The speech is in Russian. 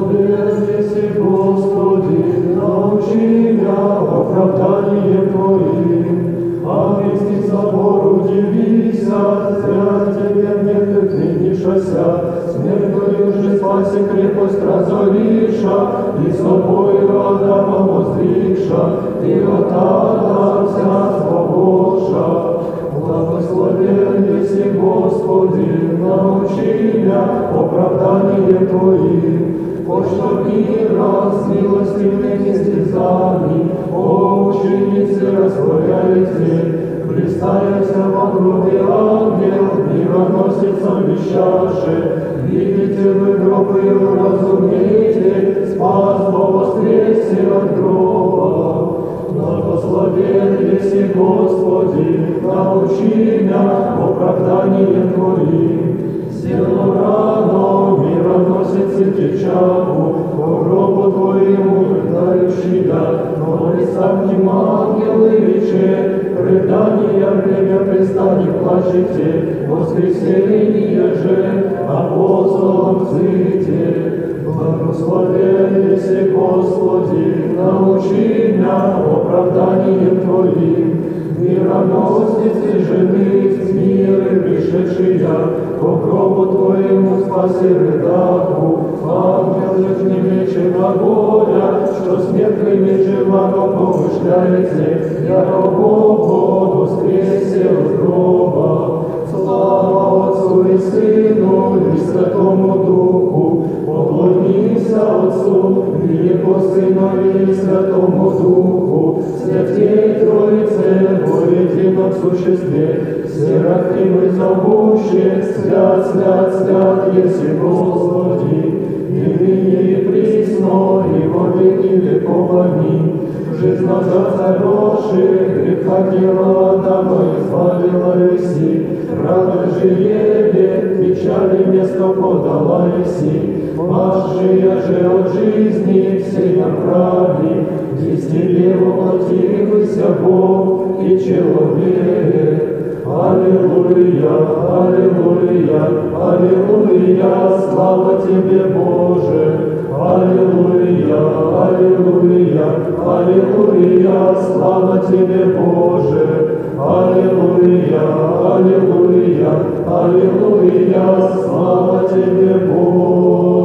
Благословенный Господи, научи меня оправданием Твоим. О Христе собор удивися, зря Тебе нет отныне-шася. Смертью же спаси крепость разориша, и собою Адама воздвигша, и от ада вся свободша. Благословен еси, Господи, научи меня оправданием Твоим. По что мира с милостивых истязаний, о ученицы растворяете, блистаяся во гробе ангел, мироносицам вещаше, видите вы гробы и разумеете, спас по воскресе от гроба. Благословен еси, Господи, научи меня оправданием Твоим. Силу рано мироносицы течагу, по гробу Твоему рыдающая, но лиса к ним ангелы вече, рыдания время пристанет плачете, воскресенье же апостолам взыте. Благословен еси, Господи, научи меня оправданием Твоим. Мироносицы жены с мира пришедшия, по гробу Твоему спаси рыдаку. Ангел же к ним мече глаголя, что смертными живаго помышляете, яко Богу воскресе от гроба. Слава Отцу и Сыну и Святому Духу, поклонися Отцу, велико Сынові и Святому Духу, святей Троице, во едином существе, серафимы зовущие, свят, свят, свят, еси Господи, и ныне и присно, и во веки веков. Аминь. Жизнь наша хороших, греха дела Адама избавила еси, радость же ебе, печали место подала еси, Машия же от жизни всей направи, из тебе воплотився Бог и человек. Аллилуйя, аллилуйя, аллилуйя, слава Тебе, Боже. Аллилуйя, аллилуйя, аллилуйя, слава Тебе, Боже. Аллилуйя, аллилуйя, аллилуйя, слава Тебе, Боже.